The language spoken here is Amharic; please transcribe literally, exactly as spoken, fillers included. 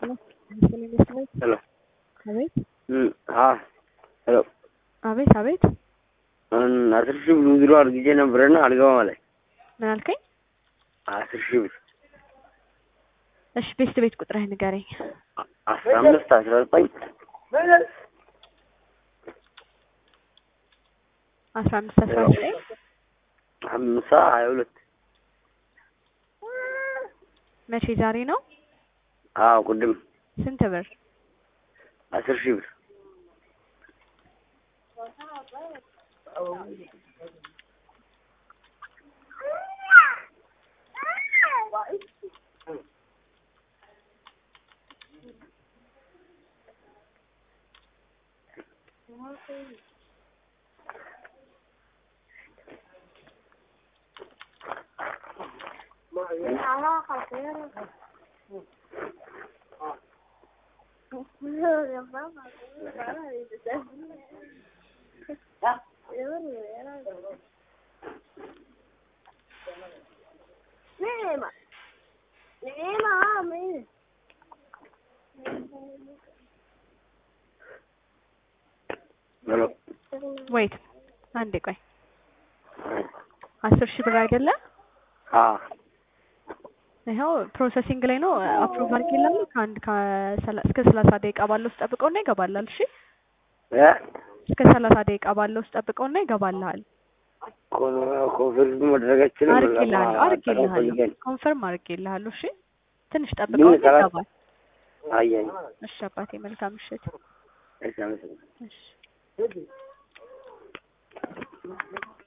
Hello. Hello. Hello. Abid? Mm, हाँ hello አቤት አቤት አስር ሺህ ብር ዊዝድሮ አድርጌ ነበርና አልገባም አለኝ። ምን አልከኝ? አስር ሺህ ብር እሺ፣ ቤት ቤት ቁጥርህ ንገረኝ። አስራ አምስት አስራ ዘጠኝ አስራ አምስት አስራ ዘጠኝ ሀምሳ ሀያ ሁለት መቼ? ዛሬ ነው? አዎ ቅድም። ስንት ብር? አስር ሺህ ብር ወይት አንዴ ቆይ። አስር ሺህ ብር አይደለ? አዎ ይኸው ፕሮሰሲንግ ላይ ነው። አፕሩቭ አድርጌልሃለሁ። ከአንድ እስከ ሰላሳ ደቂቃ ባለው ውስጥ ጠብቀውና ይገባልሃል። እሺ እ እስከ ሰላሳ ደቂቃ ባለው ውስጥ ጠብቀውና ይገባልሃል። ኮንፈርም ማድረግ አችልም። አድርጌልሃለሁ አድርጌልሃለሁ ኮንፈርም አድርጌልሃለሁ። እሺ ትንሽ ጠብቀውና ይገባል። አየኝ። እሺ አባቴ መልካም ምሽት። እሺ አመሰግናለሁ። እሺ